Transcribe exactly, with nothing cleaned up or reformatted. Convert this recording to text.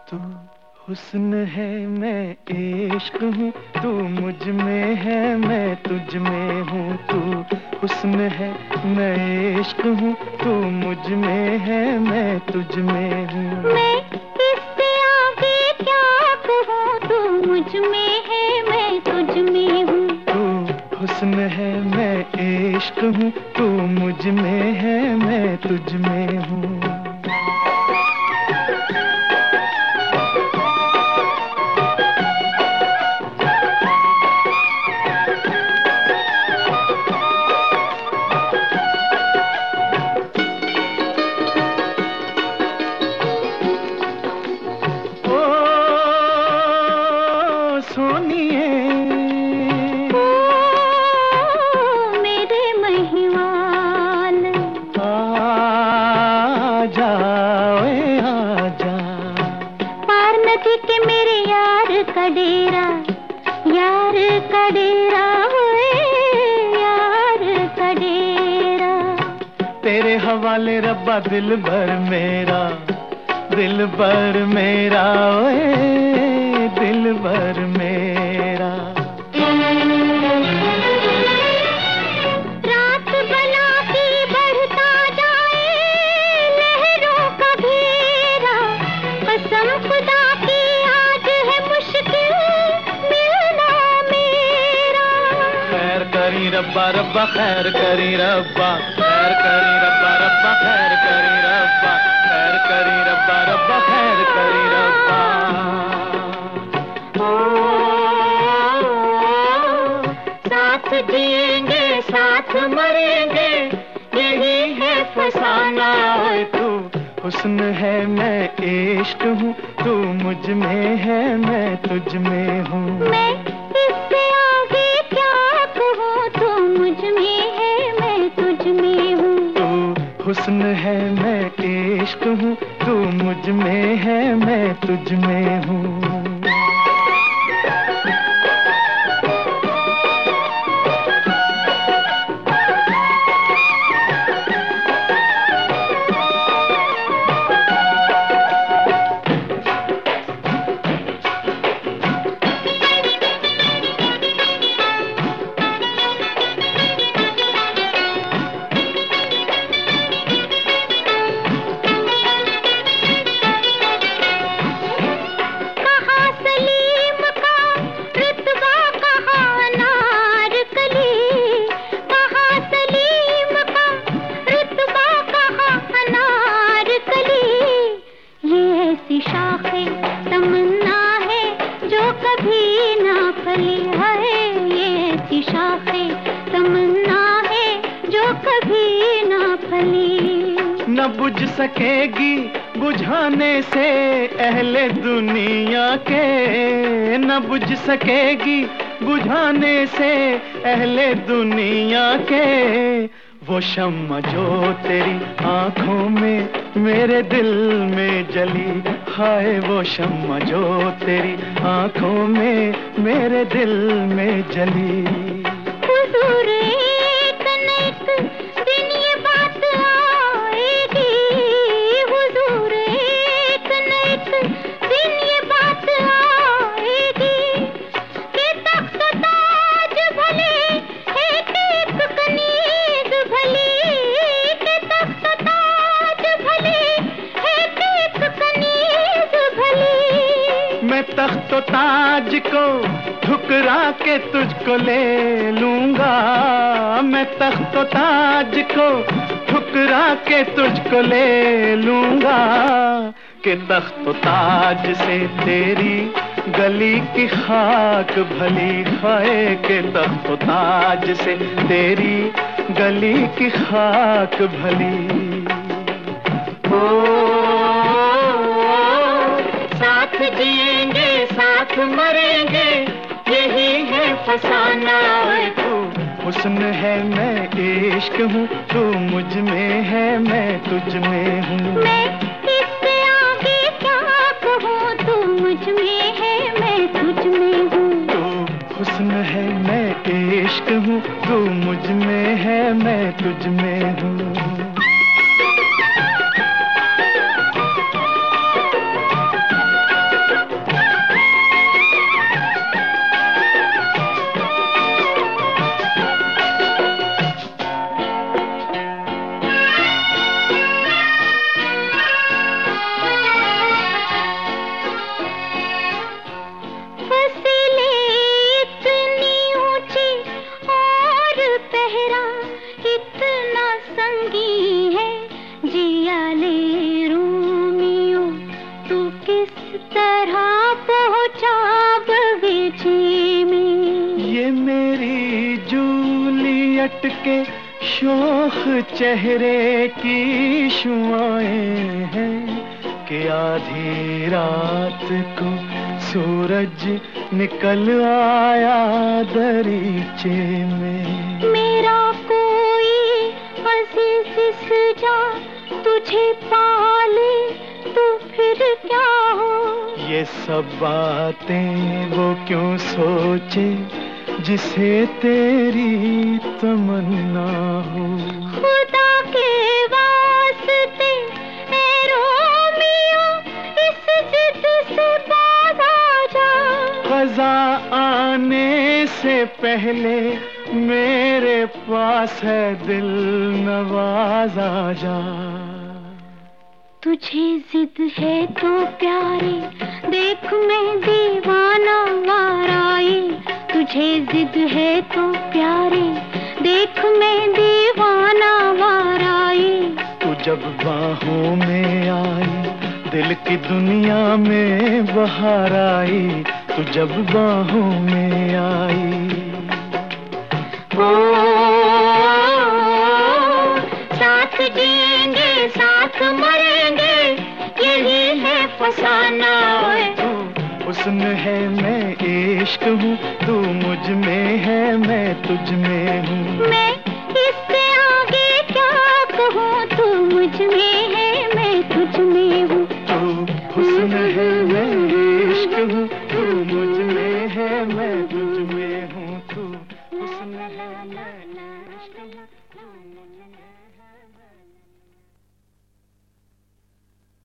तू हुस्न है मैं इश्क हूँ, तू मुझ में है मैं तुझ में हूँ। तू हुस्न है मैं इश्क हूँ, तू मुझ में है मैं तुझ में हूँ। मैं इससे आगे क्या कहूँ, तू मुझ में है मैं तुझ में हूँ। तू हुस्न है मैं इश्क हूँ, तू मुझ में है मैं तुझ में हूँ। सोनिए ओ मेरे महिवाल, आजा ओए आजा। पार नदी के मेरे यार का डेरा, यार का डेरा ओए यार का डेरा। तेरे हवाले रब्बा दिल भर मेरा, दिल भर मेरा ओए दिल भर मेरा। रात बना के बढ़ता जाए लहरों का घेरा, कसम खुदा की आज है मुश्किल मिलना मेरा। खैर करी रब्बा रब्बा खैर करी रब्बा, खैर करी रब्बा रब्बा खैर करी रब्बा, खैर करी रब्बा रब्बा खैर करी रब्बा। साथ जिएंगे साथ मरेंगे, यही है फसाना। ओए तू हुस्न है मैं इश्क हूँ, तू मुझ में है मैं तुझ में हूँ। मैं इससे आगे क्या कहूँ, तू मुझ में है मैं तुझ में हूँ। तू हुस्न है मैं इश्क हूँ, तू मुझ में है मैं तुझ में हूँ। शाखे तमन्ना है जो कभी ना फली है, ये ऐसी शाखे तमन्ना है जो कभी ना फली। न बुझ सकेगी बुझाने से अहले दुनिया के, न बुझ सकेगी बुझाने से अहले दुनिया के। वो शम्मा जो तेरी आंखों में मेरे दिल में जली, हाय वो शम्मा जो तेरी आंखों में मेरे दिल में जली। हुजूर एक न एक दिन ये बात आएगी, हुजूर एक न एक दिन ये बात आएगी कि तख्त ताज भले है कि एक कनीज भली, कि तख्त ताज भले है कि एक कनीज भली। मैं तख्त ताज को ठुकरा के तुझको ले लूंगा, मैं तख्त ताज को ठुकरा के तुझको ले लूंगा। कि तख्त ताज से तेरी गली की खाक भली है, के तख्त ताज से तेरी गली की खाक भली। ओ साथ जिएंगे साथ मरेंगे, यही है फसाना। तू हुस्न है मैं इश्क हूँ, तू मुझ में है मैं तुझ में हूँ। मैं इससे आगे क्या कहूँ, तू मुझ में है मैं तुझ में हूँ। तू हुस्न है मैं इश्क हूँ, तू मुझ में है मैं तुझ में हूँ। तेरी जूलियट के शोख चेहरे की शुआएं हैं कि आधी रात को सूरज निकल आया दरीचे में। मेरा कोई अजीज सजा तुझे पाले तो फिर क्या हो। ये सब बातें वो क्यों सोचे जिसे तेरी तमन्ना हो। खुदा के वास्ते ऐ रोमियो इस जिद से बाज आ जा। क़ज़ा आने से पहले मेरे पास है दिल नवाज आ जा। तुझे जिद है तो प्यारे देख मैं दीवाना वाराई। तुझे जिद है तो प्यारे देख मैं दीवाना वाराई। तू जब बाहों में आई दिल की दुनिया में बहार आई। तू जब बाहों में आई। ओ, साथ जिएंगे साथ मरेंगे यही है फसाना। हुस्न है मैं इश्क हूँ तू मुझ में है मैं तुझ में हूँ। मैं इससे आगे क्या कहूँ तू मुझ में है मैं तुझ में हूँ। तू हुस्न है मैं इश्क हूँ तू मुझ में है मैं तुझ में हूँ। तू हुस्न है मैं इश्क हूँ।